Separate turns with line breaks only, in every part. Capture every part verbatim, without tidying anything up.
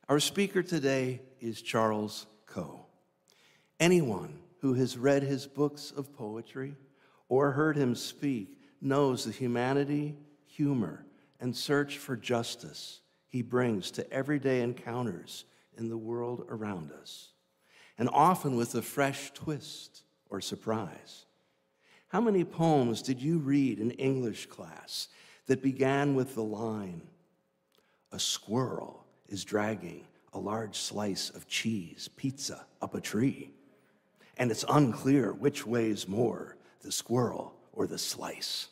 Our speaker today is Charles Coe. Anyone who has read his books of poetry or heard him speak knows the humanity, humor, and search for justice he brings to everyday encounters in the world around us, and often with a fresh twist or surprise. How many poems did you read in English class that began with the line, "A squirrel is dragging a large slice of cheese pizza up a tree, and it's unclear which weighs more, the squirrel or the slice"?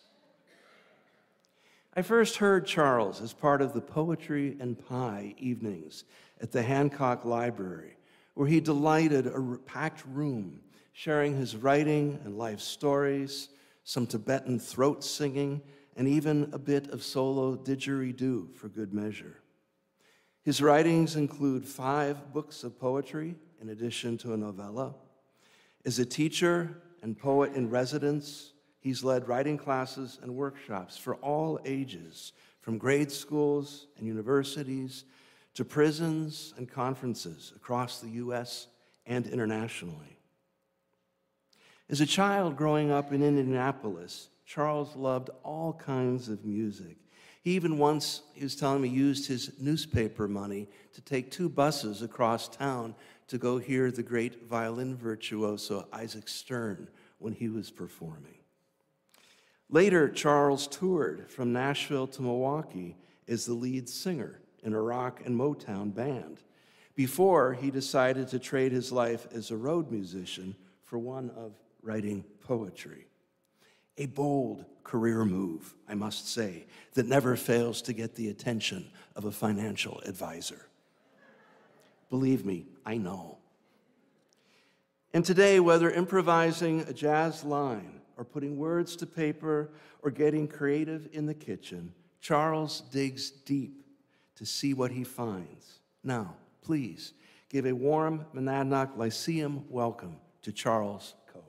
I first heard Charles as part of the Poetry and Pie evenings at the Hancock Library, where he delighted a packed room, sharing his writing and life stories, some Tibetan throat singing, and even a bit of solo didgeridoo for good measure. His writings include five books of poetry, in addition to a novella. As a teacher and poet in residence, he's led writing classes and workshops for all ages, from grade schools and universities to prisons and conferences across the U S and internationally. As a child growing up in Indianapolis, Charles loved all kinds of music. He even once, he was telling me, used his newspaper money to take two buses across town to go hear the great violin virtuoso Isaac Stern when he was performing. Later, Charles toured from Nashville to Milwaukee as the lead singer in a rock and Motown band before he decided to trade his life as a road musician for one of writing poetry. A bold career move, I must say, that never fails to get the attention of a financial advisor. Believe me, I know. And today, whether improvising a jazz line or putting words to paper or getting creative in the kitchen, Charles digs deep to see what he finds. Now, please give a warm Monadnock Lyceum welcome to Charles Coe.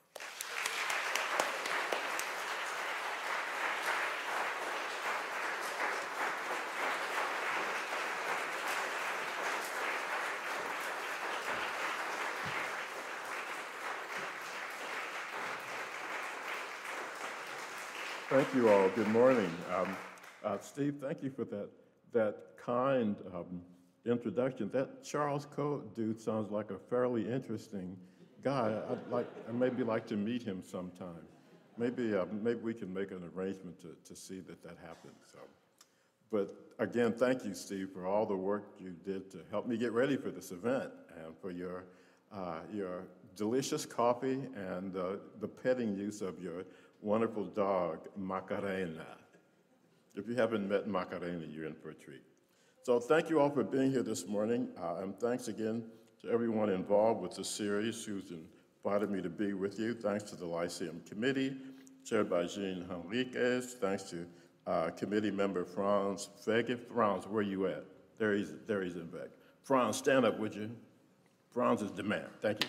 Thank you all. Good morning. Um, uh, Steve, thank you for that, that kind um, introduction. That Charles Coe dude sounds like a fairly interesting guy. I'd like, I'd maybe like to meet him sometime. Maybe, uh, maybe we can make an arrangement to, to see that that happens. So. But again, thank you, Steve, for all the work you did to help me get ready for this event and for your, uh, your delicious coffee and uh, the petting use of your wonderful dog, Macarena. If you haven't met Macarena, you're in for a treat. So thank you all for being here this morning, uh, and thanks again to everyone involved with the series who's invited me to be with you. Thanks to the Lyceum Committee, chaired by Jean Henriquez. Thanks to uh, committee member Franz Vega. Franz, where you at? There he's, there he's in back. Franz, stand up, would you? Franz is the man. Thank you.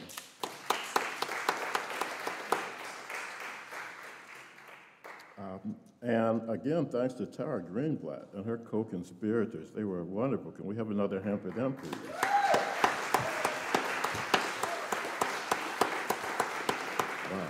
Um, and again, thanks to Tara Greenblatt and her co-conspirators. They were wonderful. Can we have another hand for them, please? Wow.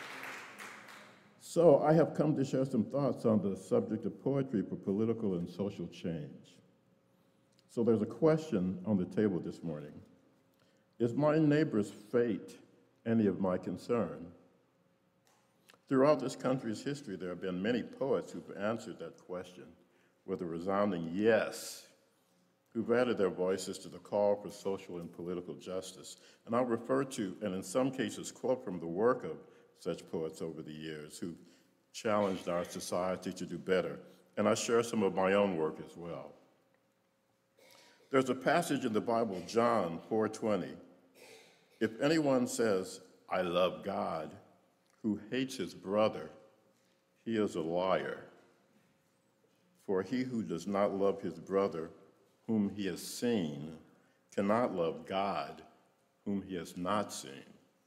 So I have come to share some thoughts on the subject of poetry for political and social change. So there's a question on the table this morning. Is my neighbor's fate any of my concern? Throughout this country's history, there have been many poets who've answered that question with a resounding yes, who've added their voices to the call for social and political justice. And I'll refer to, and in some cases, quote from the work of such poets over the years who've challenged our society to do better. And I share some of my own work as well. There's a passage in the Bible, John four twenty. If anyone says, I love God, who hates his brother, he is a liar. For he who does not love his brother, whom he has seen, cannot love God, whom he has not seen.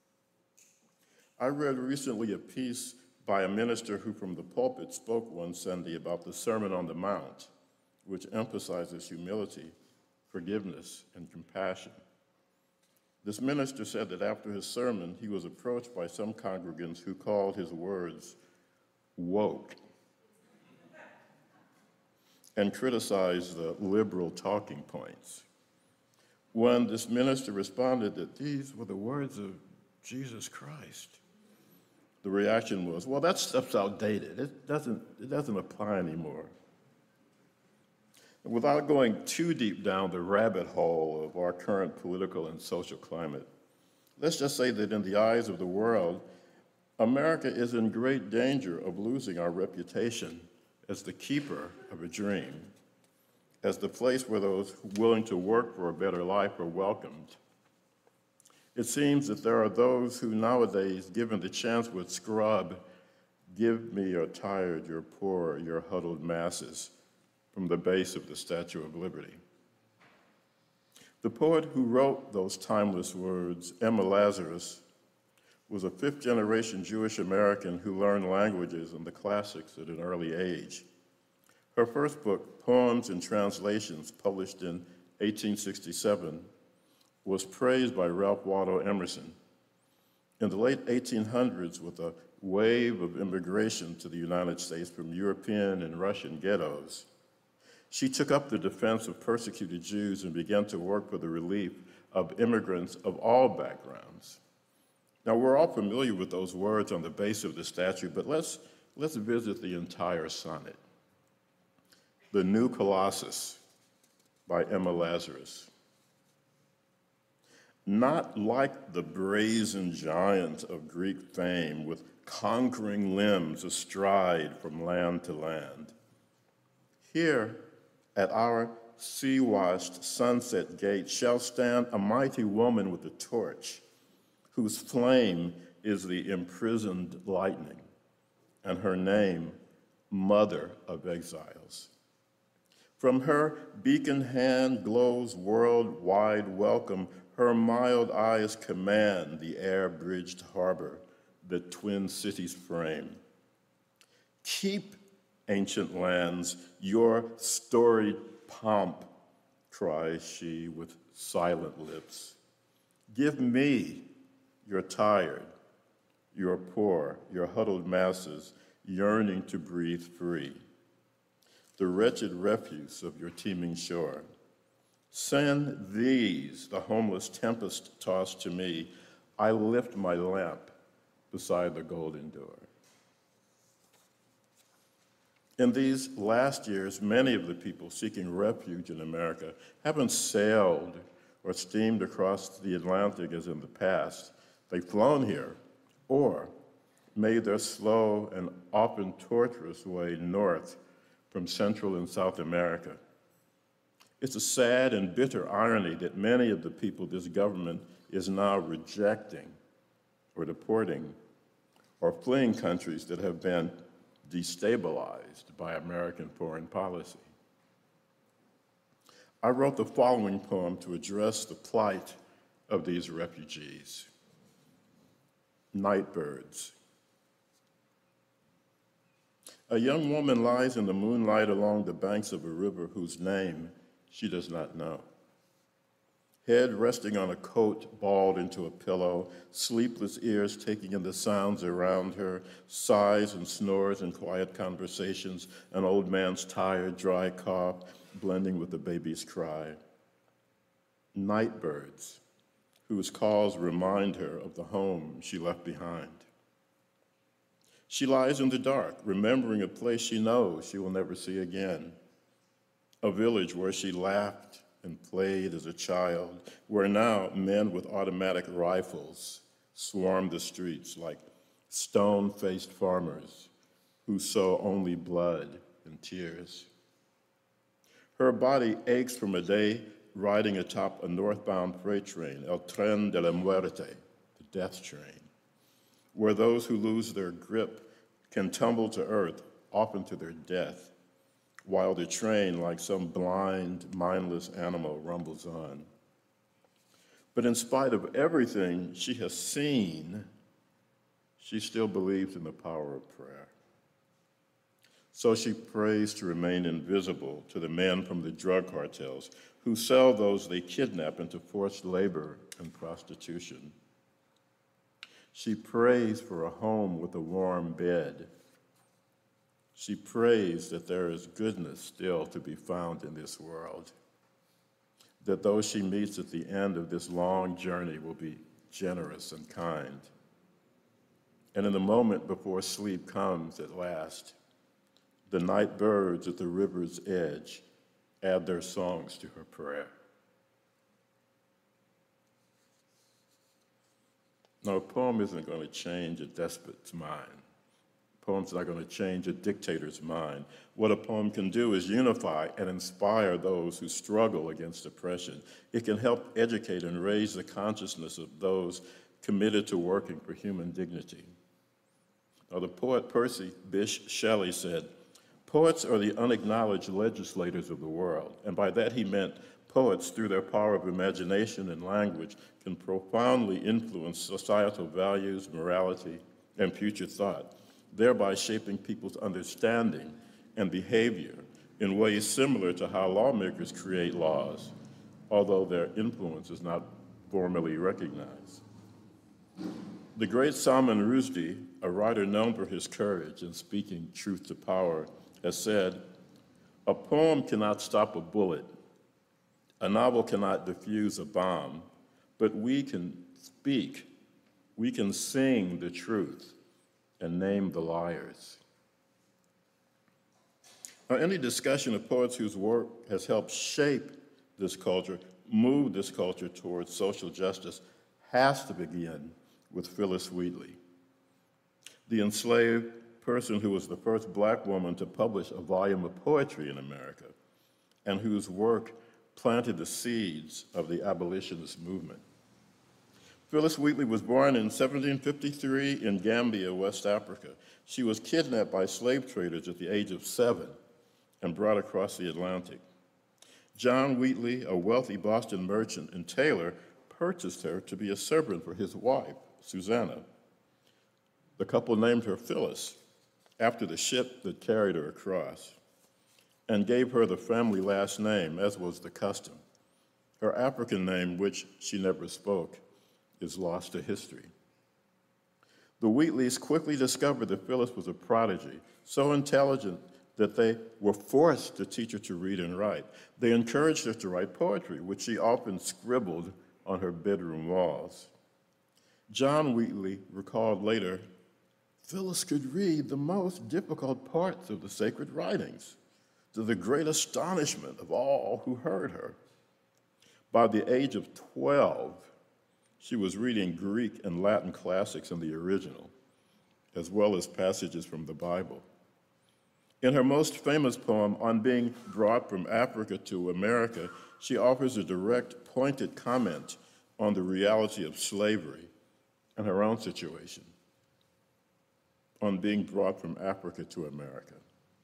I read recently a piece by a minister who from the pulpit spoke one Sunday about the Sermon on the Mount, which emphasizes humility. forgiveness, and compassion. This minister said that after his sermon, he was approached by some congregants who called his words woke and criticized the liberal talking points. When this minister responded that these were the words of Jesus Christ, the reaction was, well, that stuff's outdated. It doesn't, it doesn't apply anymore. Without going too deep down the rabbit hole of our current political and social climate, let's just say that in the eyes of the world, America is in great danger of losing our reputation as the keeper of a dream, as the place where those willing to work for a better life are welcomed. It seems that there are those who nowadays, given the chance, would scrub, "Give me your tired, your poor, your huddled masses," from the base of the Statue of Liberty. The poet who wrote those timeless words, Emma Lazarus, was a fifth-generation Jewish American who learned languages and the classics at an early age. Her first book, Poems and Translations, published in eighteen sixty-seven, was praised by Ralph Waldo Emerson. In the late eighteen hundreds, with a wave of immigration to the United States from European and Russian ghettos, she took up the defense of persecuted Jews and began to work for the relief of immigrants of all backgrounds. Now, we're all familiar with those words on the base of the statue, but let's, let's visit the entire sonnet. The New Colossus by Emma Lazarus. Not like the brazen giant of Greek fame with conquering limbs astride from land to land. Here, at our sea-washed sunset gate shall stand a mighty woman with a torch, whose flame is the imprisoned lightning, and her name, Mother of Exiles. From her beacon hand glows worldwide welcome, her mild eyes command the air-bridged harbor that twin cities frame. Keep, ancient lands, your storied pomp, cries she with silent lips. Give me your tired, your poor, your huddled masses yearning to breathe free, the wretched refuse of your teeming shore. Send these, the homeless tempest tossed to me. I lift my lamp beside the golden door. In these last years, many of the people seeking refuge in America haven't sailed or steamed across the Atlantic as in the past. They've flown here or made their slow and often torturous way north from Central and South America. It's a sad and bitter irony that many of the people this government is now rejecting or deporting or fleeing countries that have been destabilized by American foreign policy. I wrote the following poem to address the plight of these refugees. Nightbirds. A young woman lies in the moonlight along the banks of a river whose name she does not know. Head resting on a coat balled into a pillow, sleepless ears taking in the sounds around her, sighs and snores and quiet conversations, an old man's tired, dry cough blending with the baby's cry. Nightbirds, whose calls remind her of the home she left behind. She lies in the dark, remembering a place she knows she will never see again, a village where she laughed and played as a child, where now men with automatic rifles swarm the streets like stone-faced farmers who sow only blood and tears. Her body aches from a day riding atop a northbound freight train, El Tren de la Muerte, the death train, where those who lose their grip can tumble to earth, often to their death, while the train, like some blind, mindless animal, rumbles on. But in spite of everything she has seen, she still believes in the power of prayer. So she prays to remain invisible to the men from the drug cartels who sell those they kidnap into forced labor and prostitution. She prays for a home with a warm bed. She prays that there is goodness still to be found in this world, that those she meets at the end of this long journey will be generous and kind. And in the moment before sleep comes at last, the night birds at the river's edge add their songs to her prayer. Now, a poem isn't going to change a despot's mind. A poem's not going to change a dictator's mind. What a poem can do is unify and inspire those who struggle against oppression. It can help educate and raise the consciousness of those committed to working for human dignity. Now, the poet Percy Bysshe Shelley said, "Poets are the unacknowledged legislators of the world," and by that he meant poets, through their power of imagination and language, can profoundly influence societal values, morality, and future thought, thereby shaping people's understanding and behavior in ways similar to how lawmakers create laws, although their influence is not formally recognized. The great Salman Rushdie, a writer known for his courage in speaking truth to power, has said, "A poem cannot stop a bullet. A novel cannot defuse a bomb, but we can speak, we can sing the truth and name the liars." Now, any discussion of poets whose work has helped shape this culture, move this culture towards social justice, has to begin with Phillis Wheatley, the enslaved person who was the first black woman to publish a volume of poetry in America, and whose work planted the seeds of the abolitionist movement. Phillis Wheatley was born in seventeen fifty-three in Gambia, West Africa. She was kidnapped by slave traders at the age of seven and brought across the Atlantic. John Wheatley, a wealthy Boston merchant and tailor, purchased her to be a servant for his wife, Susanna. The couple named her Phyllis after the ship that carried her across, and gave her the family last name, as was the custom. Her African name, which she never spoke, is lost to history. The Wheatleys quickly discovered that Phyllis was a prodigy, so intelligent that they were forced to teach her to read and write. They encouraged her to write poetry, which she often scribbled on her bedroom walls. John Wheatley recalled later, "Phyllis could read the most difficult parts of the sacred writings, to the great astonishment of all who heard her. By the age of twelve, she was reading Greek and Latin classics in the original, as well as passages from the Bible. In her most famous poem, On Being Brought from Africa to America, she offers a direct, pointed comment on the reality of slavery and her own situation, on being brought from Africa to America.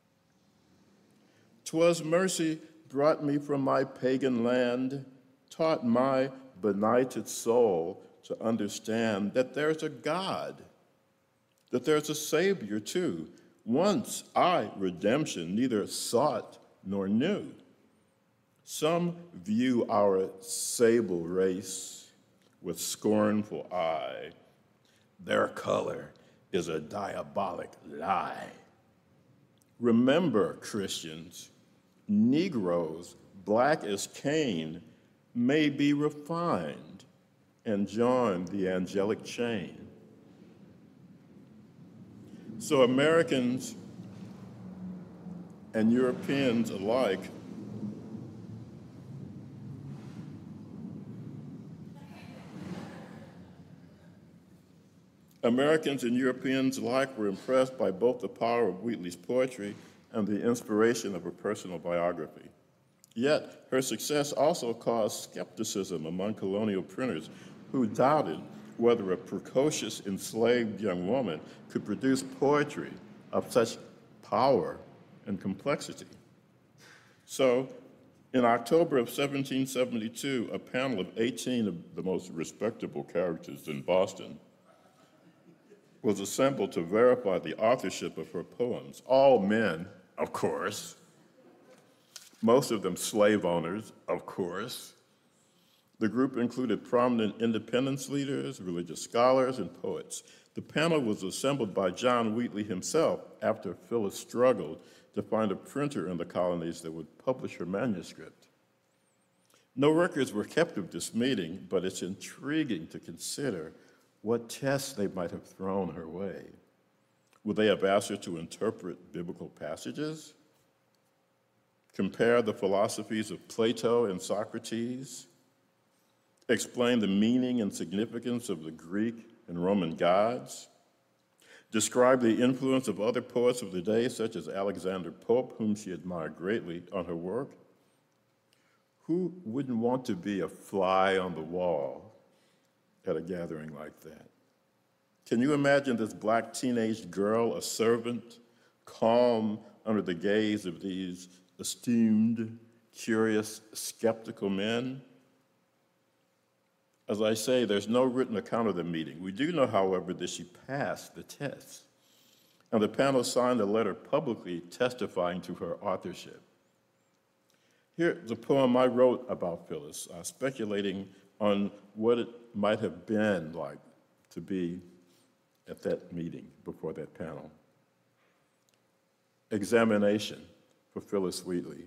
"'Twas mercy brought me from my pagan land, taught my benighted soul to understand that there's a God, that there's a Savior too. Once I redemption neither sought nor knew. Some view our sable race with scornful eye. Their color is a diabolic lie. Remember, Christians, Negroes, black as Cain, may be refined and join the angelic chain." So Americans and Europeans alike Americans and Europeans alike were impressed by both the power of Wheatley's poetry and the inspiration of her personal biography. Yet, her success also caused skepticism among colonial printers who doubted whether a precocious enslaved young woman could produce poetry of such power and complexity. So, in October of seventeen seventy-two, a panel of eighteen of the most respectable characters in Boston was assembled to verify the authorship of her poems, all men of course. Most of them slave owners, of course. The group included prominent independence leaders, religious scholars, and poets. The panel was assembled by John Wheatley himself after Phyllis struggled to find a printer in the colonies that would publish her manuscript. No records were kept of this meeting, but it's intriguing to consider what tests they might have thrown her way. Would they have asked her to interpret biblical passages? Compare the philosophies of Plato and Socrates? Explain the meaning and significance of the Greek and Roman gods? Describe the influence of other poets of the day, such as Alexander Pope, whom she admired greatly, on her work? Who wouldn't want to be a fly on the wall at a gathering like that? Can you imagine this black teenage girl, a servant, calm under the gaze of these esteemed, curious, skeptical men? As I say, there's no written account of the meeting. We do know, however, that she passed the test, and the panel signed a letter publicly testifying to her authorship. Here's a poem I wrote about Phyllis, uh, speculating on what it might have been like to be at that meeting before that panel. Examination for Phyllis Wheatley.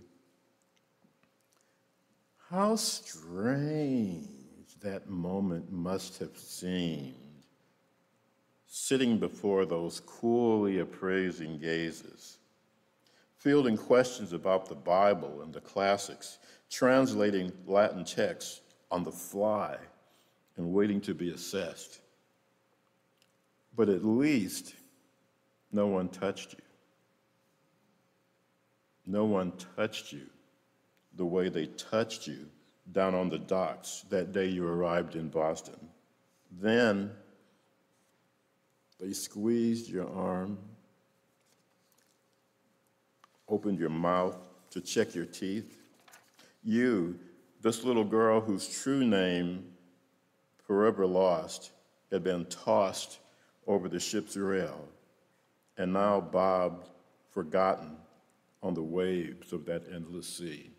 How strange that moment must have seemed, sitting before those coolly appraising gazes, fielding questions about the Bible and the classics, translating Latin texts on the fly and waiting to be assessed. But at least no one touched you. No one touched you the way they touched you down on the docks that day you arrived in Boston. Then they squeezed your arm, opened your mouth to check your teeth. You, this little girl whose true name, forever lost, had been tossed over the ship's rail and now bobbed, forgotten, on the waves of that endless sea.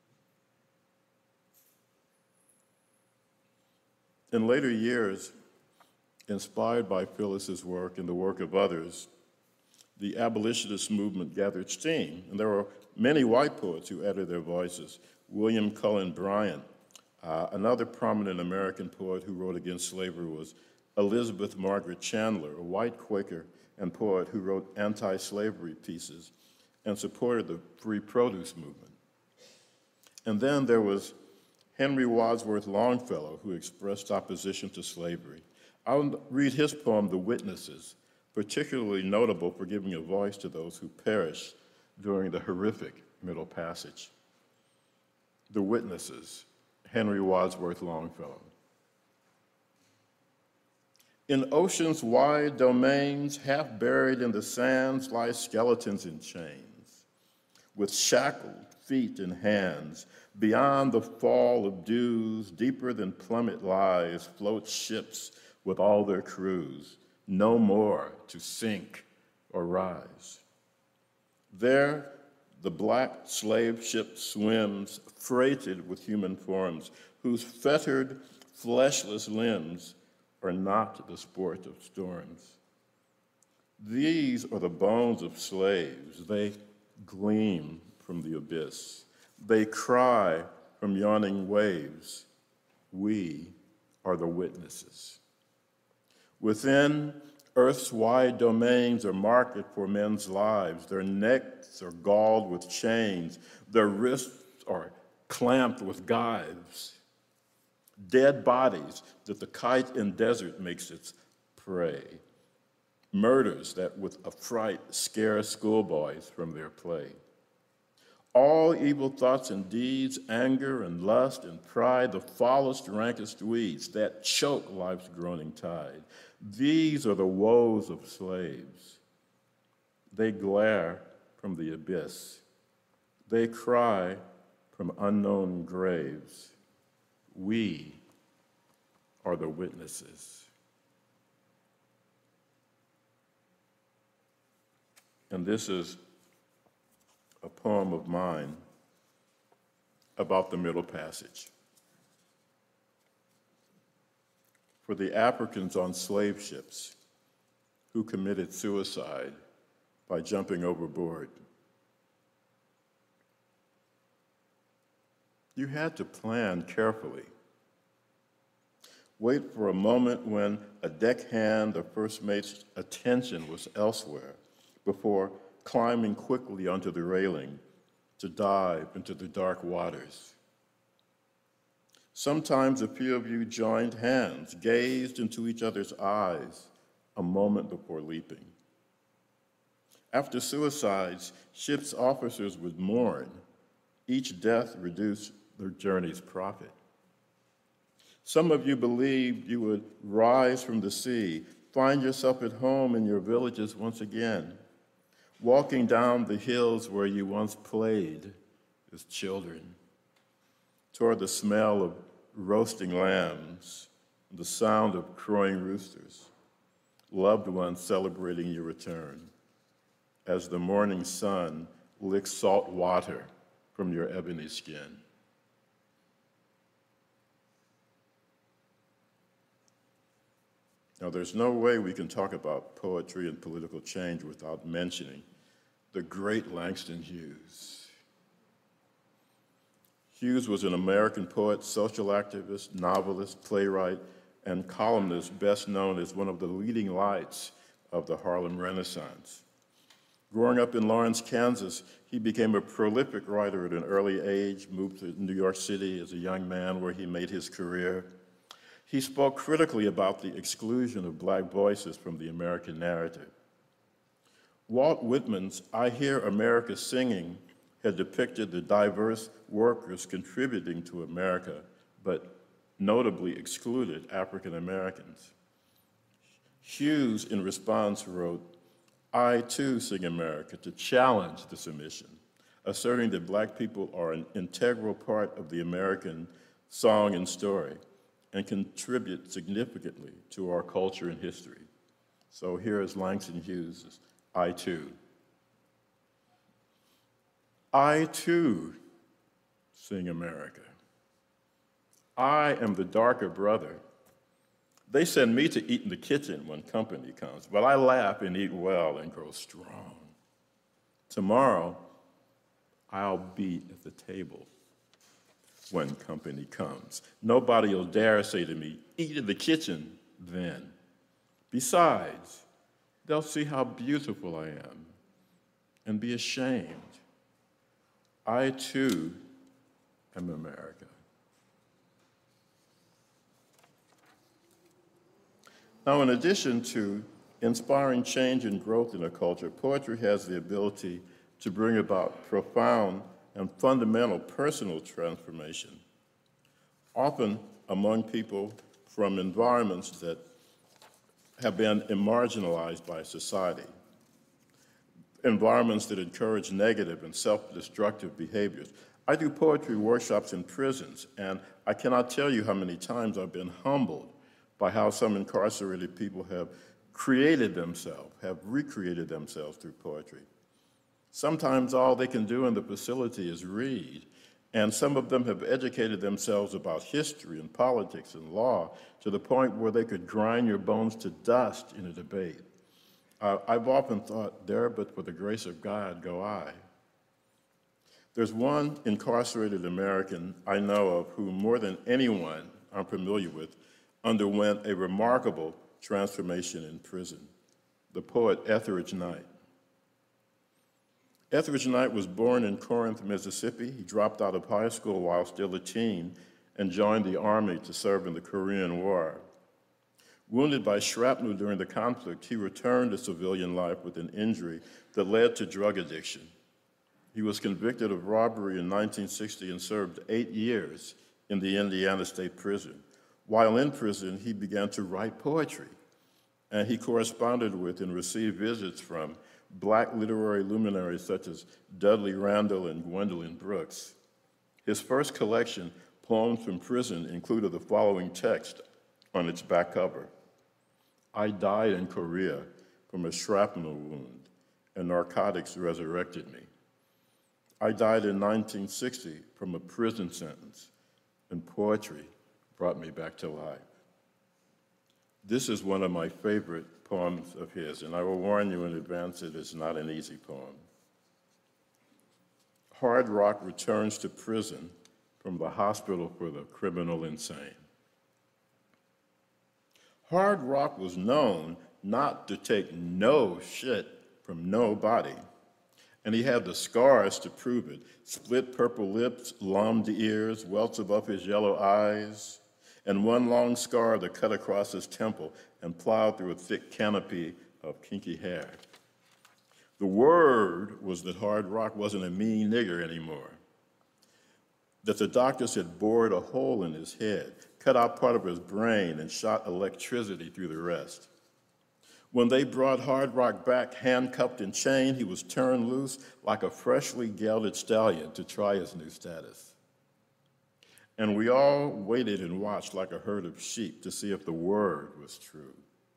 In later years, inspired by Phyllis's work and the work of others, the abolitionist movement gathered steam, and there were many white poets who added their voices. William Cullen Bryant, uh, another prominent American poet who wrote against slavery, was Elizabeth Margaret Chandler, a white Quaker and poet who wrote anti-slavery pieces and supported the free produce movement. And then there was Henry Wadsworth Longfellow, who expressed opposition to slavery. I'll read his poem, The Witnesses, particularly notable for giving a voice to those who perished during the horrific Middle Passage. The Witnesses, Henry Wadsworth Longfellow. In ocean's wide domains, half buried in the sands, lie skeletons in chains, with shackled feet and hands. Beyond the fall of dews, deeper than plummet lies, float ships with all their crews, no more to sink or rise. There, the black slave ship swims, freighted with human forms, whose fettered, fleshless limbs are not the sport of storms. These are the bones of slaves. They gleam from the abyss. They cry from yawning waves. We are the witnesses. Within earth's wide domains are market for men's lives. Their necks are galled with chains. Their wrists are clamped with gyves. Dead bodies that the kite in desert makes its prey. Murders that with affright scare schoolboys from their play. All evil thoughts and deeds, anger and lust and pride, the foulest, rankest weeds that choke life's groaning tide. These are the woes of slaves. They glare from the abyss. They cry from unknown graves. We are the witnesses. And this is a poem of mine about the Middle Passage. For the Africans on slave ships who committed suicide by jumping overboard. You had to plan carefully. Wait for a moment when a deckhand or first mate's attention was elsewhere before climbing quickly onto the railing to dive into the dark waters. Sometimes a few of you joined hands, gazed into each other's eyes a moment before leaping. After suicides, ship's officers would mourn. Each death reduced their journey's profit. Some of you believed you would rise from the sea, find yourself at home in your villages once again, walking down the hills where you once played as children, toward the smell of roasting lambs and the sound of crowing roosters, loved ones celebrating your return, as the morning sun licks salt water from your ebony skin. Now, there's no way we can talk about poetry and political change without mentioning the great Langston Hughes. Hughes was an American poet, social activist, novelist, playwright, and columnist, best known as one of the leading lights of the Harlem Renaissance. Growing up in Lawrence, Kansas, he became a prolific writer at an early age, moved to New York City as a young man where he made his career. He spoke critically about the exclusion of Black voices from the American narrative. Walt Whitman's I Hear America Singing had depicted the diverse workers contributing to America, but notably excluded African Americans. Hughes, in response, wrote, I too sing America to challenge this omission, asserting that Black people are an integral part of the American song and story, and contribute significantly to our culture and history. So here is Langston Hughes' I Too. I too sing America. I am the darker brother. They send me to eat in the kitchen when company comes, but I laugh and eat well and grow strong. Tomorrow, I'll be at the table when company comes. Nobody will dare say to me, eat in the kitchen then. Besides, they'll see how beautiful I am and be ashamed. I too am America. Now, in addition to inspiring change and growth in a culture, poetry has the ability to bring about profound and fundamental personal transformation, often among people from environments that have been marginalized by society, environments that encourage negative and self-destructive behaviors. I do poetry workshops in prisons, and I cannot tell you how many times I've been humbled by how some incarcerated people have created themselves, have recreated themselves through poetry. Sometimes all they can do in the facility is read, and some of them have educated themselves about history and politics and law to the point where they could grind your bones to dust in a debate. Uh, I've often thought, there but for the grace of God go I. There's one incarcerated American I know of who, more than anyone I'm familiar with, underwent a remarkable transformation in prison, the poet Etheridge Knight. Etheridge Knight was born in Corinth, Mississippi. He dropped out of high school while still a teen and joined the Army to serve in the Korean War. Wounded by shrapnel during the conflict, he returned to civilian life with an injury that led to drug addiction. He was convicted of robbery in nineteen sixty and served eight years in the Indiana State Prison. While in prison, he began to write poetry, and he corresponded with and received visits from Black literary luminaries such as Dudley Randall and Gwendolyn Brooks. His first collection, Poems from Prison, included the following text on its back cover. I died in Korea from a shrapnel wound, and narcotics resurrected me. I died in nineteen sixty from a prison sentence, and poetry brought me back to life. This is one of my favorite poems of his, and I will warn you in advance it is not an easy poem. Hard Rock returns to prison from the hospital for the criminal insane. Hard Rock was known not to take no shit from nobody, and he had the scars to prove it. Split purple lips, lumped ears, welts above his yellow eyes, and one long scar that cut across his temple and plowed through a thick canopy of kinky hair. The word was that Hard Rock wasn't a mean nigger anymore, that the doctors had bored a hole in his head, cut out part of his brain, and shot electricity through the rest. When they brought Hard Rock back, handcuffed and chained, he was turned loose like a freshly gelded stallion to try his new status. And we all waited and watched like a herd of sheep to see if the word was true.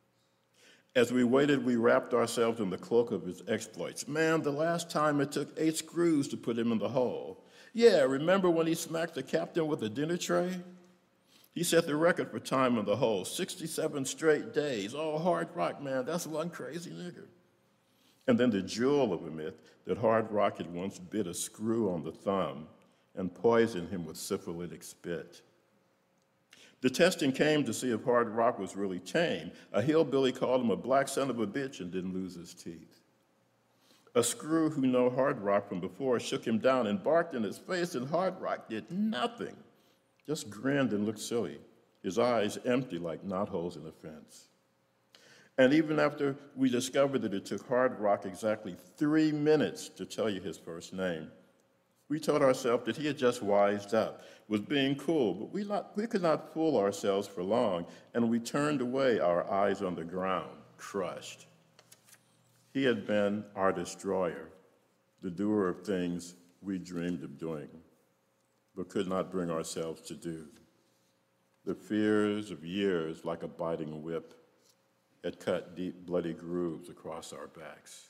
As we waited, we wrapped ourselves in the cloak of his exploits. Man, the last time it took eight screws to put him in the hole. Yeah, remember when he smacked the captain with a dinner tray? He set the record for time in the hole, sixty-seven straight days. Oh, Hard Rock, man, that's one crazy nigger. And then the jewel of a myth that Hard Rock had once bit a screw on the thumb and poisoned him with syphilitic spit. The testing came to see if Hard Rock was really tame. A hillbilly called him a black son of a bitch and didn't lose his teeth. A screw who knew Hard Rock from before shook him down and barked in his face, and Hard Rock did nothing, just grinned and looked silly, his eyes empty like knotholes in a fence. And even after we discovered that it took Hard Rock exactly three minutes to tell you his first name, we told ourselves that he had just wised up, was being cool, but we, not, we could not fool ourselves for long, and we turned away, our eyes on the ground, crushed. He had been our destroyer, the doer of things we dreamed of doing, but could not bring ourselves to do. The fears of years, like a biting whip, had cut deep, bloody grooves across our backs.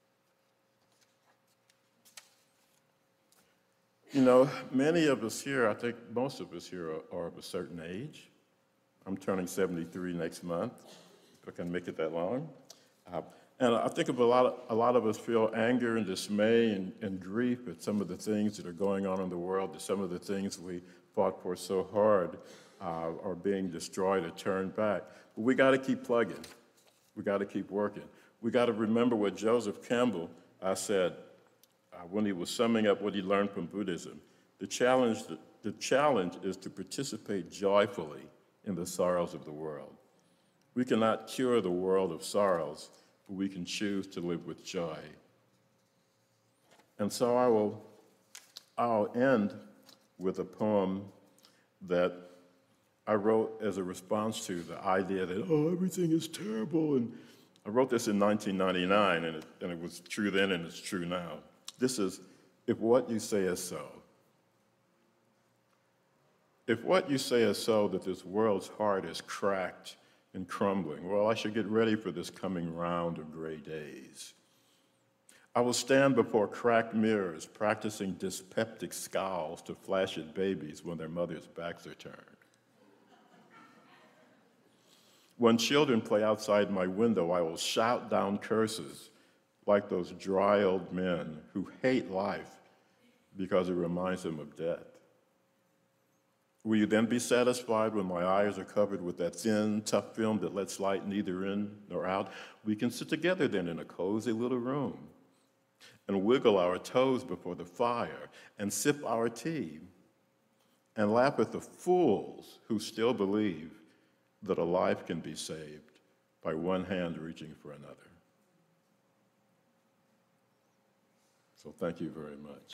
You know, many of us here, I think most of us here are, are of a certain age. I'm turning seventy-three next month, if I can make it that long. Uh, and I think of a lot of, a lot of us feel anger and dismay and, and grief at some of the things that are going on in the world, that some of the things we fought for so hard uh, are being destroyed or turned back. But we got to keep plugging. We got to keep working. We got to remember what Joseph Campbell uh, said uh, when he was summing up what he learned from Buddhism. The challenge, the challenge is to participate joyfully in the sorrows of the world. We cannot cure the world of sorrows, but we can choose to live with joy. And so I will, I'll end with a poem that I wrote as a response to the idea that, oh, everything is terrible. And I wrote this in nineteen ninety-nine, and it, and it was true then and it's true now. This is, if what you say is so. If what you say is so, that this world's heart is cracked and crumbling, well, I should get ready for this coming round of gray days. I will stand before cracked mirrors, practicing dyspeptic scowls to flash at babies when their mothers' backs are turned. When children play outside my window, I will shout down curses like those dry old men who hate life because it reminds them of death. Will you then be satisfied when my eyes are covered with that thin, tough film that lets light neither in nor out? We can sit together then in a cozy little room and wiggle our toes before the fire and sip our tea and laugh at the fools who still believe that a life can be saved by one hand reaching for another. So thank you very much.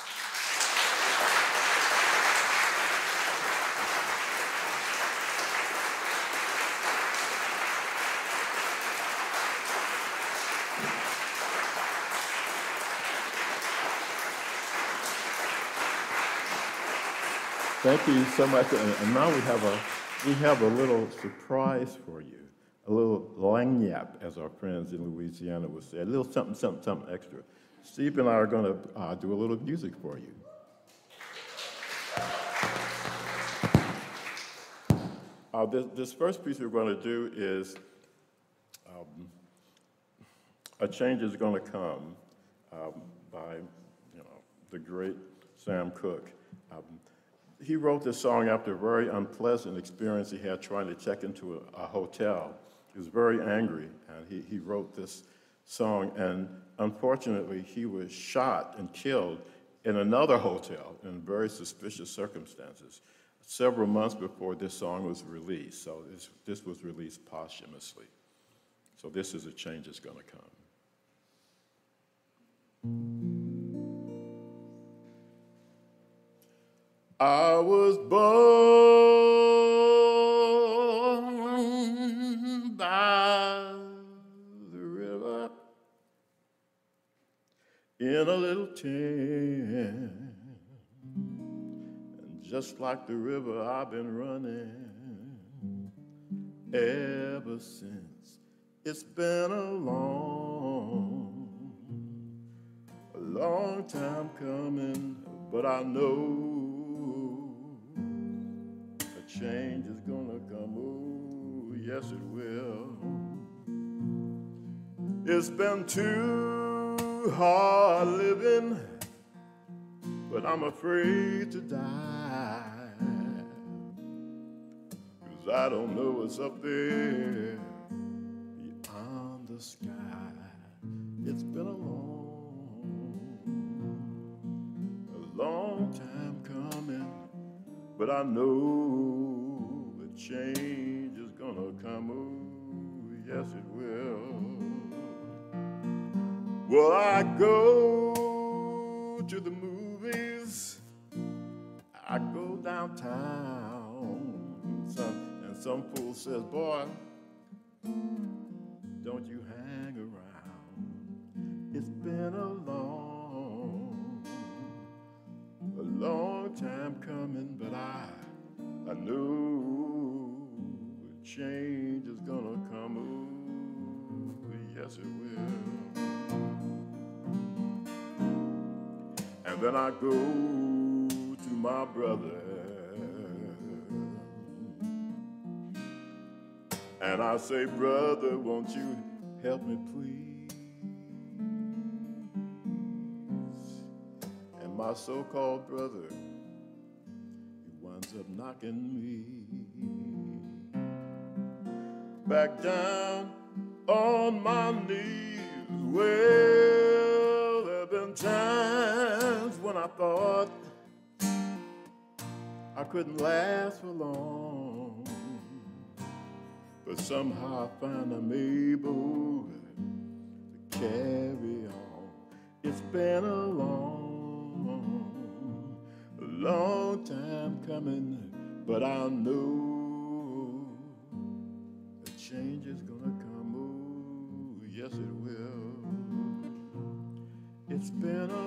Thank you so much. And, and now we have a we have a little surprise for you, a little lagniappe, as our friends in Louisiana would say, a little something, something, something extra. Steve and I are going to uh, do a little music for you. Uh, this, this first piece we're going to do is um, A Change Is Gonna Come um, by you know, the great Sam Cooke. Um, he wrote this song after a very unpleasant experience he had trying to check into a, a hotel. He was very angry, and he, he wrote this song, and unfortunately, he was shot and killed in another hotel in very suspicious circumstances several months before this song was released. So this, this was released posthumously. So this is A Change Is Gonna Come. I was born by the river in a little tent, and just like the river I've been running ever since. It's been a long, a long time coming, but I know a change is gonna come. Oh, yes it will. It's been too hard living, but I'm afraid to die, 'cause I don't know what's up there beyond the sky. It's been a long, a long time coming, but I know a change is gonna come. Oh, yes it will. Well, I go to the movies, I go downtown, some, and some fool says, boy, don't you hang around. It's been a long, a long time coming, but I, I know a change is gonna come. Oh, yes it will. And then I go to my brother, and I say, brother, won't you help me, please? And my so-called brother, he winds up knocking me back down on my knees. Well, there have been times when I thought I couldn't last for long, but somehow I find I'm able to carry on. It's been a long, a long time coming, but I know a change is gonna come. Oh, yes it will. It's been a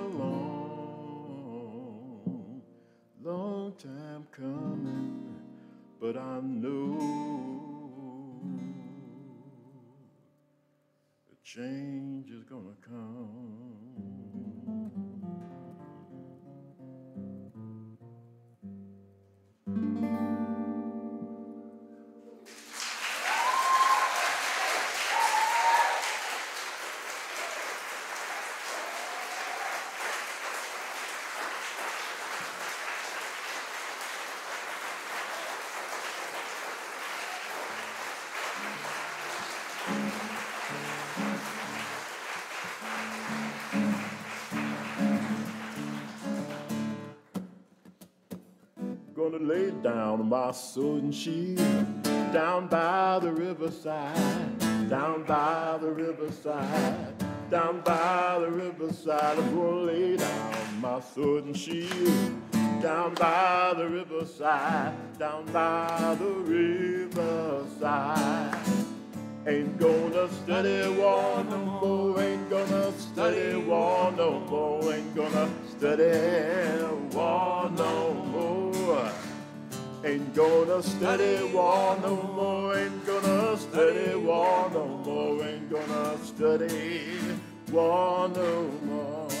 long, long time coming, but I know a change is gonna come. Gonna lay down my sword and shield down by the riverside, down by the riverside, down by the riverside. I'm gonna lay down my sword and shield down by the riverside, down by the riverside. Ain't gonna study war no more, ain't gonna study war no more, ain't gonna study war no more. Ain't gonna study war no more, ain't gonna study war no more, ain't gonna study war no more.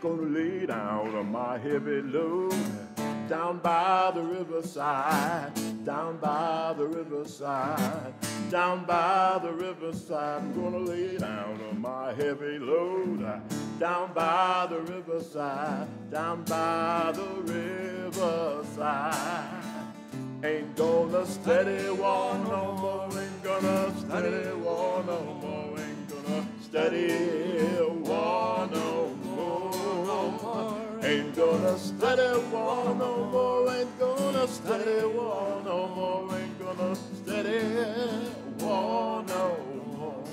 Gonna lay down on my heavy load down by the riverside, down by the riverside, down by the riverside. I'm gonna lay down on my heavy load down by the riverside, down by the riverside. Ain't gonna steady war no more, ain't gonna steady war no more, ain't gonna steady war no more. Ain't gonna steady war no more, ain't gonna steady war no more, ain't gonna steady war no more.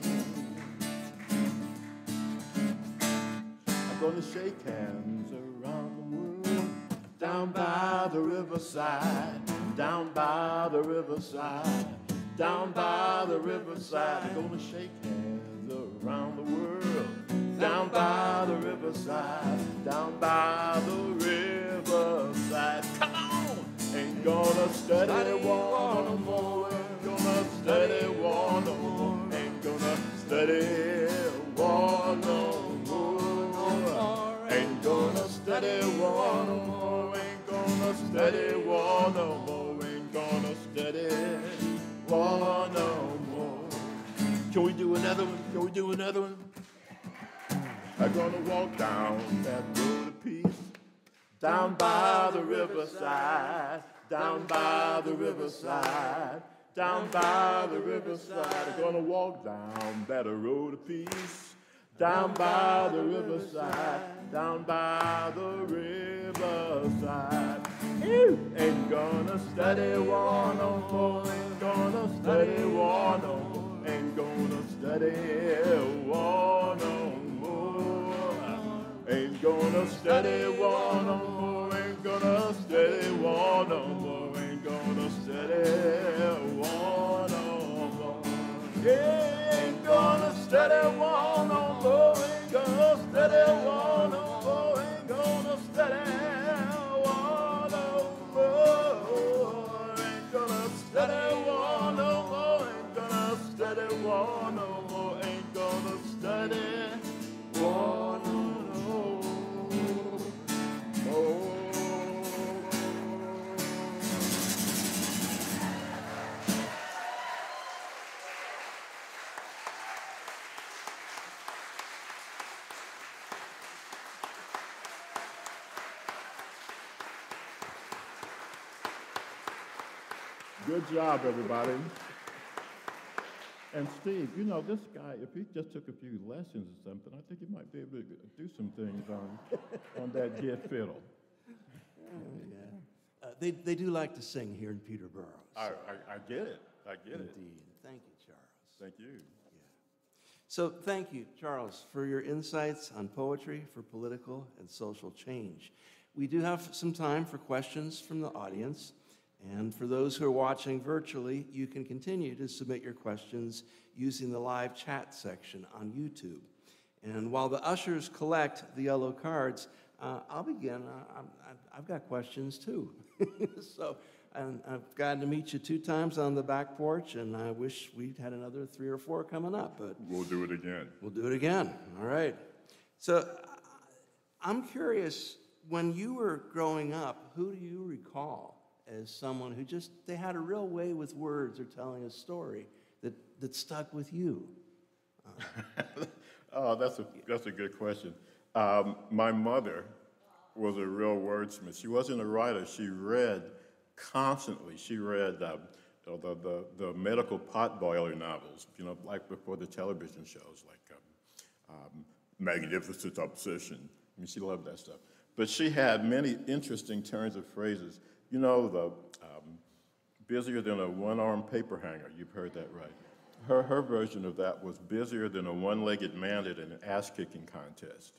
I'm gonna shake hands around the world, down by the riverside, down by the riverside, down by the riverside. I'm gonna shake hands around the world, down by the riverside, down by the riverside. Come on! Ain't gonna study war no more, ain't gonna study war no more, ain't gonna study war no more. Ain't gonna study war no more, ain't gonna study war no more, ain't gonna study war no more. Can we do another one? Can we do another one? I'm gonna walk down that road of peace, down by the riverside, down by the riverside, down by the riverside. I'm gonna walk down that road of peace, down by the riverside, down by the riverside. Ew. Ain't gonna study war no more, ain't gonna study war no more, ain't gonna study war no more. Ain't gonna study war no more, ain't gonna study war no more, ain't gonna study war no more. Yeah, ain't gonna study war no more, ain't gonna study war no more, ain't gonna study war no more, ain't gonna study war no more, ain't gonna study war no more, ain't gonna study war no more. Good job, everybody. And Steve, you know, this guy, if he just took a few lessons or something, I think he might be able to do some things on, on that hit fiddle.
Oh, yeah. Uh, they, they do like to sing here in Peterborough. So.
I, I, I get it. I get
Indeed.
it.
Indeed. Thank you, Charles.
Thank you.
Yeah. So thank you, Charles, for your insights on poetry for political and social change. We do have some time for questions from the audience. And for those who are watching virtually, you can continue to submit your questions using the live chat section on YouTube. And while the ushers collect the yellow cards, uh, I'll begin. Uh, I'm, I've got questions too. So and I've gotten to meet you two times on the back porch, and I wish we'd had another three or four coming up, but
We'll do it again.
we'll do it again. All right. So I'm curious, when you were growing up, who do you recall as someone who just, they had a real way with words or telling a story that, that stuck with you? Uh,
Oh, that's a, that's a good question. Um, my mother was a real wordsmith. She wasn't a writer. She read constantly. She read uh, the, the, the medical potboiler novels, you know, like before the television shows, like um, um, Magnificent Obsession. I mean, she loved that stuff. But she had many interesting turns of phrases. You know, the um, busier than a one-armed paper hanger. You've heard that right. Her, her version of that was busier than a one-legged man at an ass-kicking contest.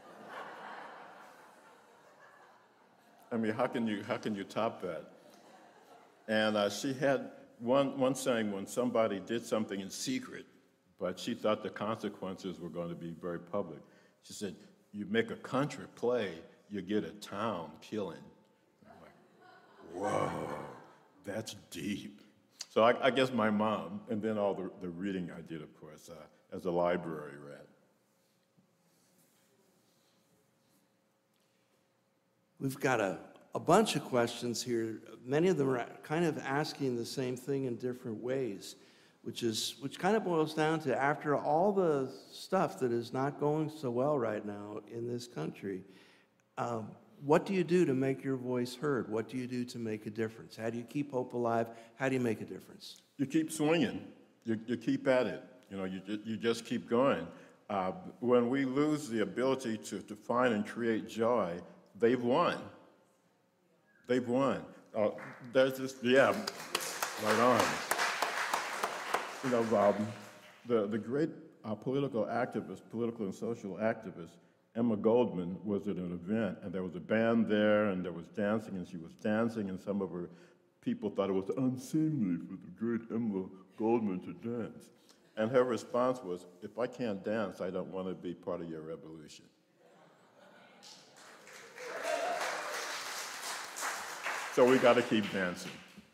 I mean, how can you, how can you top that? And uh, she had one, one saying when somebody did something in secret, but she thought the consequences were going to be very public. She said, you make a country play, you get a town killing. I'm like, whoa, that's deep. So I, I guess my mom, and then all the, the reading I did, of course, uh, as a library rat.
We've got a, a bunch of questions here. Many of them are kind of asking the same thing in different ways, which is which kind of boils down to, after all the stuff that is not going so well right now in this country, um, what do you do to make your voice heard? What do you do to make a difference? How do you keep hope alive? How do you make a difference?
You keep swinging. You, you keep at it. You know, you, you just keep going. Uh, when we lose the ability to, to find and create joy, they've won. They've won. Uh, there's this, yeah, right on. You know, um, the, the great uh, political activist, political and social activist, Emma Goldman, was at an event, and there was a band there, and there was dancing, and she was dancing, and some of her people thought it was unseemly for the great Emma Goldman to dance. And her response was, if I can't dance, I don't want to be part of your revolution. So we got to keep dancing.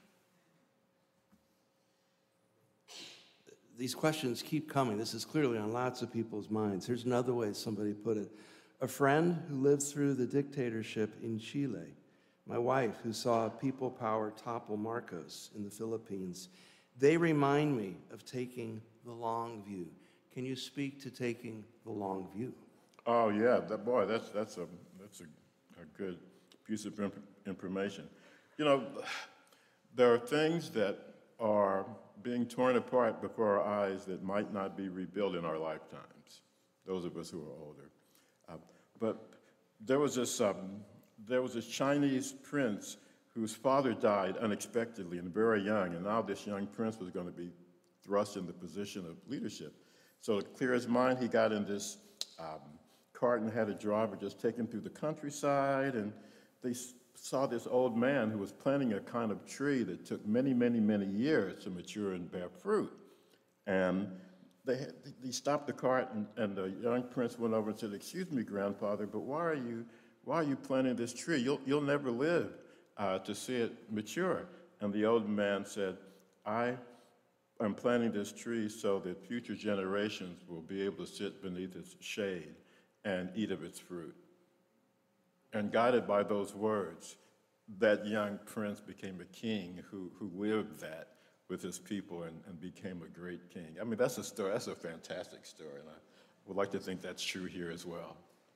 These questions keep coming. This is clearly on lots of people's minds. Here's another way somebody put it. A friend who lived through the dictatorship in Chile. My wife, who saw people power topple Marcos in the Philippines. They remind me of taking the long view. Can you speak to taking the long view?
Oh yeah, that, boy, that's that's a that's a, a good piece of imp information. You know, there are things that are being torn apart before our eyes that might not be rebuilt in our lifetimes. Those of us who are older, uh, but there was this um, there was this Chinese prince whose father died unexpectedly and very young, and now this young prince was going to be thrust in the position of leadership. So to clear his mind, he got in this um, cart and had a driver just take him through the countryside, and they saw this old man who was planting a kind of tree that took many, many, many years to mature and bear fruit. And they, they stopped the cart, and, and the young prince went over and said, "Excuse me, grandfather, but why are you, why are you planting this tree? You'll, you'll never live uh, to see it mature." And the old man said, I am planting this tree so that future generations will be able to sit beneath its shade and eat of its fruit. And guided by those words, that young prince became a king who, who lived that with his people and, and became a great king. I mean, that's a story, that's a fantastic story, and I would like to think that's true here as well.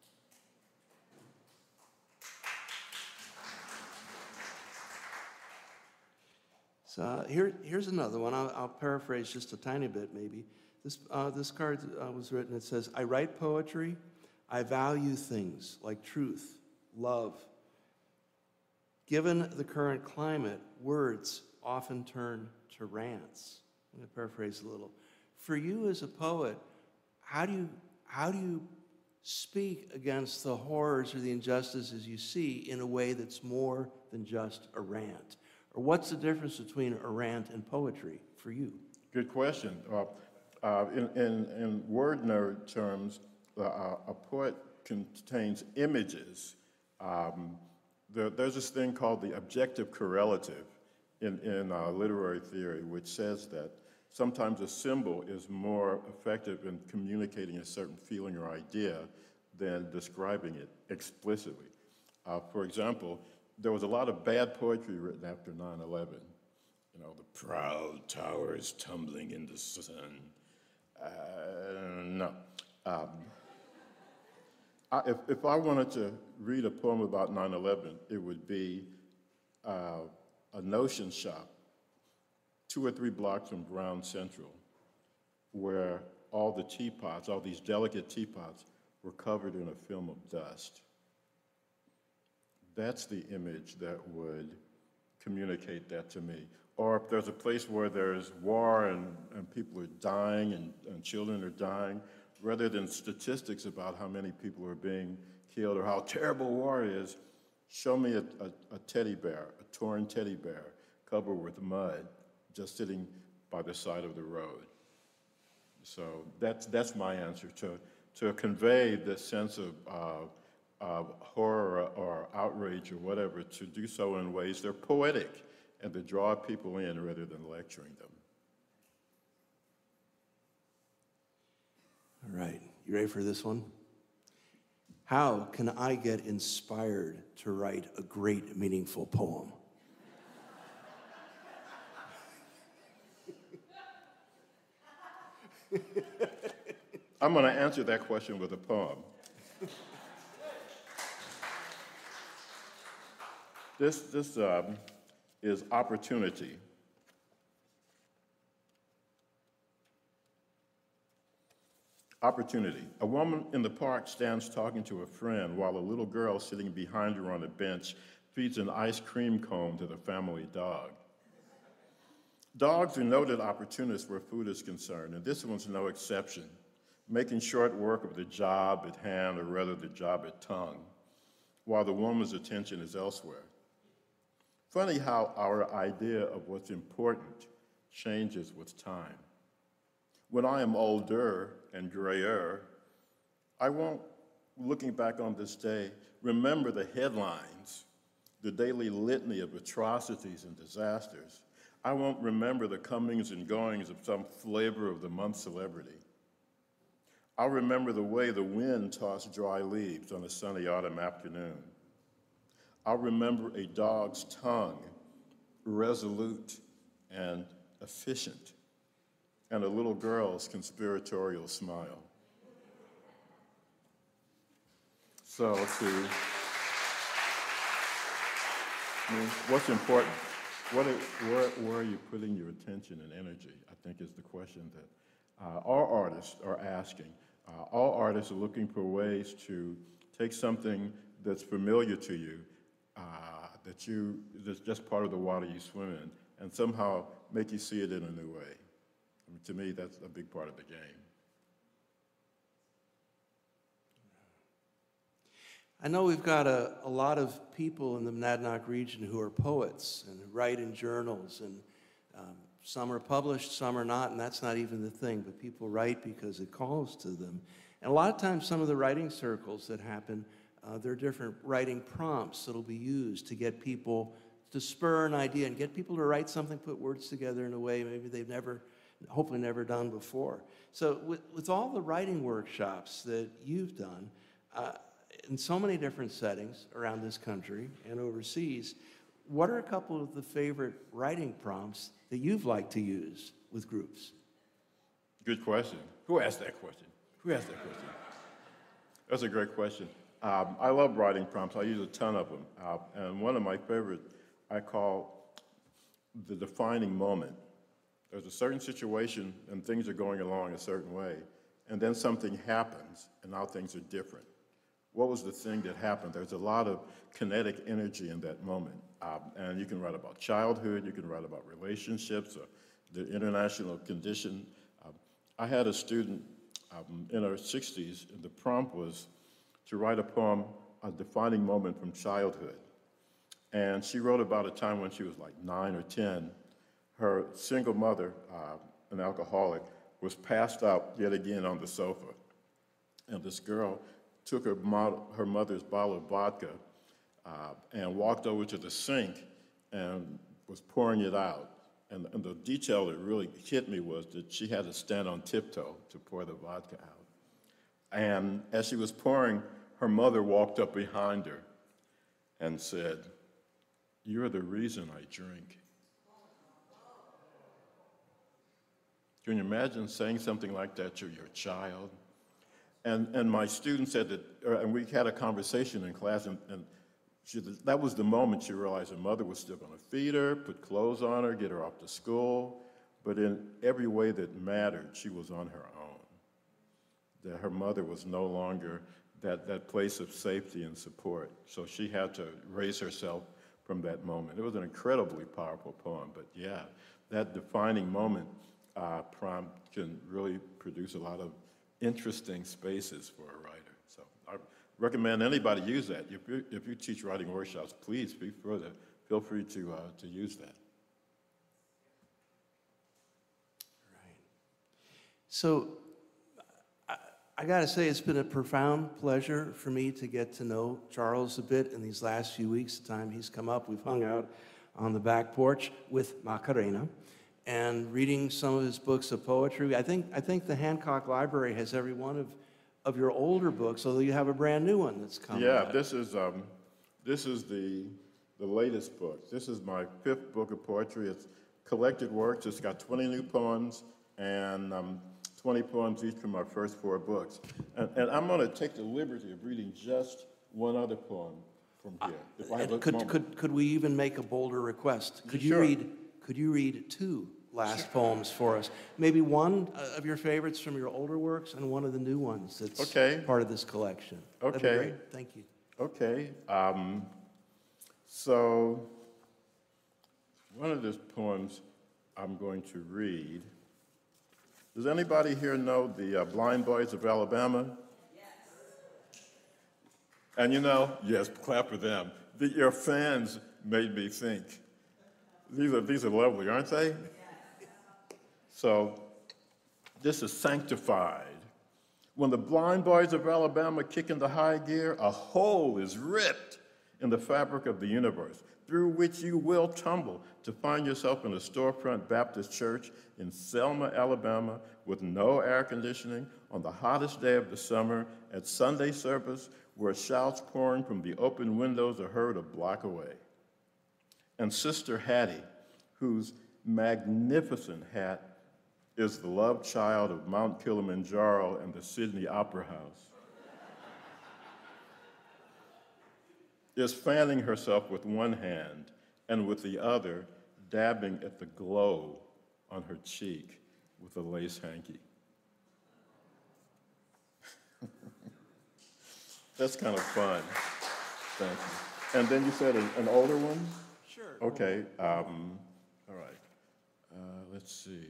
So uh, here, here's another one. I'll, I'll paraphrase just a tiny bit, maybe. This, uh, this card uh, was written, it says, I write poetry, I value things like truth, love. Given the current climate, words often turn to rants. I'm going to paraphrase a little. For you as a poet, how do you, how do you speak against the horrors or the injustices you see in a way that's more than just a rant? Or what's the difference between a rant and poetry for you?
Good question. Uh, uh, in, in, in word nerd terms, uh, a poet contains images. Um, there, there's this thing called the objective correlative in, in uh, literary theory, which says that sometimes a symbol is more effective in communicating a certain feeling or idea than describing it explicitly. Uh, for example, there was a lot of bad poetry written after nine eleven. You know, the proud towers tumbling in the sun. Uh, no. Um, I, if, if I wanted to read a poem about nine eleven, it would be uh, a notion shop, two or three blocks from Brown Central, where all the teapots, all these delicate teapots, were covered in a film of dust. That's the image that would communicate that to me. Or if there's a place where there's war and, and people are dying and, and children are dying, rather than statistics about how many people are being killed or how terrible war is, show me a, a, a teddy bear, a torn teddy bear covered with mud, just sitting by the side of the road. So that's, that's my answer, to, to convey this sense of uh, Uh, horror or outrage or whatever, to do so in ways they're poetic and to draw people in rather than lecturing them.
All right, you ready for this one? How can I get inspired to write a great, meaningful poem?
I'm going to answer that question with a poem. This, this um, is Opportunity. Opportunity. A woman in the park stands talking to a friend while a little girl sitting behind her on a bench feeds an ice cream cone to the family dog. Dogs are noted opportunists where food is concerned, and this one's no exception, making short work of the job at hand, or rather the job at tongue, while the woman's attention is elsewhere. Funny how our idea of what's important changes with time. When I am older and grayer, I won't, looking back on this day, remember the headlines, the daily litany of atrocities and disasters. I won't remember the comings and goings of some flavor of the month celebrity. I'll remember the way the wind tossed dry leaves on a sunny autumn afternoon. I'll remember a dog's tongue, resolute and efficient, and a little girl's conspiratorial smile. So, to, I mean, what's important? What are, where, where are you putting your attention and energy, I think is the question that uh, all artists are asking. Uh, all artists are looking for ways to take something that's familiar to you, uh, that you, that's just part of the water you swim in, and somehow make you see it in a new way. I mean, to me, that's a big part of the game.
I know we've got a, a lot of people in the Monadnock region who are poets and who write in journals, and um, some are published, some are not, and that's not even the thing, but people write because it calls to them. And a lot of times some of the writing circles that happen, uh, there are different writing prompts that'll be used to get people to spur an idea and get people to write something, put words together in a way maybe they've never, hopefully never done before. So with, with all the writing workshops that you've done, uh, in so many different settings around this country and overseas, what are a couple of the favorite writing prompts that you've liked to use with groups?
Good question. Who asked that question? Who asked that question? That's a great question. Um, I love writing prompts. I use a ton of them. Uh, and one of my favorite I call the defining moment. There's a certain situation and things are going along a certain way, and then something happens and now things are different. What was the thing that happened? There's a lot of kinetic energy in that moment. Um, and you can write about childhood, you can write about relationships, or the international condition. Um, I had a student um, in her sixties, and the prompt was to write a poem, a defining moment from childhood. And she wrote about a time when she was like nine or ten. Her single mother, uh, an alcoholic, was passed out yet again on the sofa. And this girl took her, model, her mother's bottle of vodka uh, and walked over to the sink and was pouring it out. And, and the detail that really hit me was that she had to stand on tiptoe to pour the vodka out. And as she was pouring, her mother walked up behind her and said, "You're the reason I drink." Can you imagine saying something like that to your child? And, and my student said that, uh, and we had a conversation in class, and, and she, that was the moment she realized her mother was still going to feed her, put clothes on her, get her off to school, but in every way that mattered, she was on her own. That her mother was no longer that, that place of safety and support, so she had to raise herself from that moment. It was an incredibly powerful poem, but yeah, that defining moment uh, prompt can really produce a lot of interesting spaces for a writer. So I recommend anybody use that. If you, if you teach writing workshops, please be further, feel free to, uh, to use that.
Right. So I, I gotta say, it's been a profound pleasure for me to get to know Charles a bit in these last few weeks. The time he's come up, we've hung out on the back porch with Macarena and reading some of his books of poetry. I think, I think the Hancock Library has every one of of your older books, although you have a brand new one that's coming
Yeah,
out.
this is, um, this is the, the latest book. This is my fifth book of poetry. It's collected works. It's got twenty new poems and um, twenty poems each from my first four books. And, and I'm going to take the liberty of reading just one other poem from here. If I have a
And could,
moment.
could, could we even make a bolder request? Could you
Sure.
read, could you read two last poems for us? Maybe one uh, of your favorites from your older works and one of the new ones that's
Okay.
part of this collection. That'd be
Okay.
great. Thank you.
Okay. Um, so one of the poems I'm going to read. Does anybody here know the uh, Blind Boys of Alabama? Yes. And you know, yes, clap for them. The, your fans made me think. These are, these are lovely, aren't they? Yes. So this is Sanctified. When the Blind Boys of Alabama kick into high gear, a hole is ripped in the fabric of the universe, through which you will tumble to find yourself in a storefront Baptist church in Selma, Alabama, with no air conditioning, on the hottest day of the summer, at Sunday service, where shouts pouring from the open windows are heard a block away. And Sister Hattie, whose magnificent hat is the love child of Mount Kilimanjaro and the Sydney Opera House, is fanning herself with one hand and with the other dabbing at the glow on her cheek with a lace hanky. That's kind of fun. Thank you. And then you said an, an older one?
Sure.
Okay. Um, all right. Uh, let's see.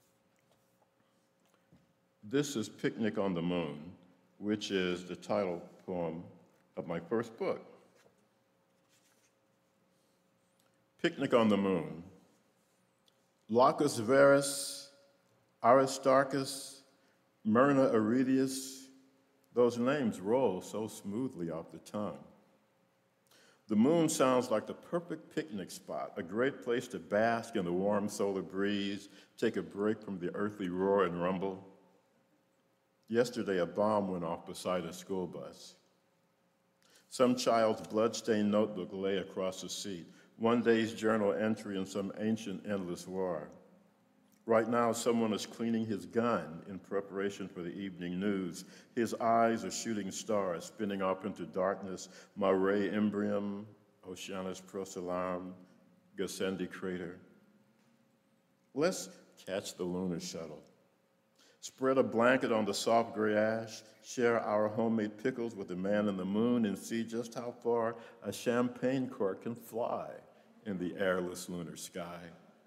This is Picnic on the Moon, which is the title poem of my first book. Picnic on the Moon. Lacus Verus, Aristarchus, Myrna Aurelius, those names roll so smoothly off the tongue. The moon sounds like the perfect picnic spot, a great place to bask in the warm solar breeze, take a break from the earthly roar and rumble. Yesterday, a bomb went off beside a school bus. Some child's blood-stained notebook lay across the seat, one day's journal entry in some ancient endless war. Right now, someone is cleaning his gun in preparation for the evening news. His eyes are shooting stars, spinning off into darkness, Mare Imbrium, Oceanus Procellarum, Gassendi Crater. Let's catch the lunar shuttle. Spread a blanket on the soft gray ash, share our homemade pickles with the man in the moon, and see just how far a champagne cork can fly in the airless lunar sky.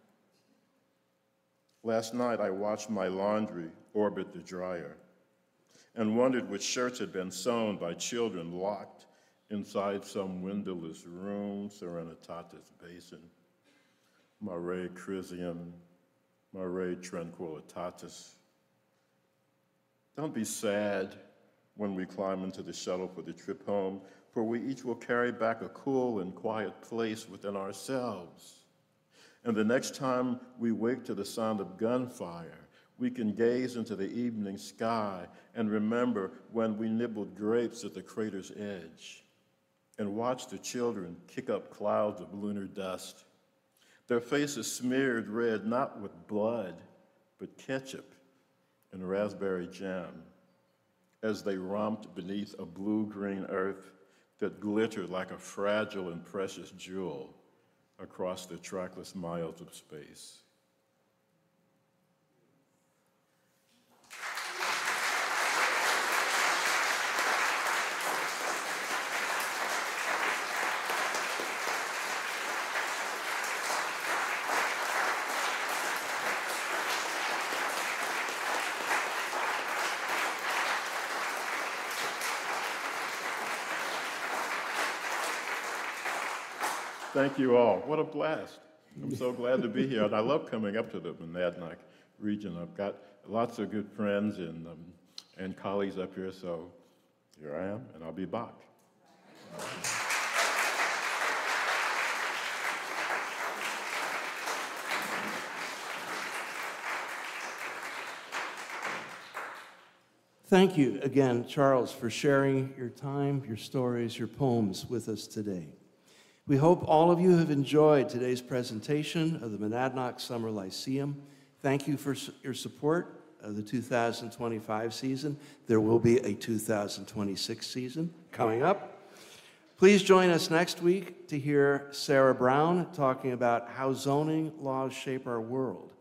Last night, I watched my laundry orbit the dryer and wondered which shirts had been sewn by children locked inside some windowless room, Serenitatis Basin, Mare Crisium, Mare Tranquillitatis. Don't be sad when we climb into the shuttle for the trip home, for we each will carry back a cool and quiet place within ourselves. And the next time we wake to the sound of gunfire, we can gaze into the evening sky and remember when we nibbled grapes at the crater's edge and watched the children kick up clouds of lunar dust, their faces smeared red not with blood, but ketchup and raspberry jam, as they romped beneath a blue-green earth that glittered like a fragile and precious jewel across the trackless miles of space. Thank you all. What a blast. I'm so glad to be here. And I love coming up to the Monadnock region. I've got lots of good friends and, um, and colleagues up here, so here I am, and I'll be back.
Thank you again, Charles, for sharing your time, your stories, your poems with us today. We hope all of you have enjoyed today's presentation of the Monadnock Summer Lyceum. Thank you for your support of the two thousand twenty-five season. There will be a two thousand twenty-six season coming up. Please join us next week to hear Sarah Brown talking about how zoning laws shape our world.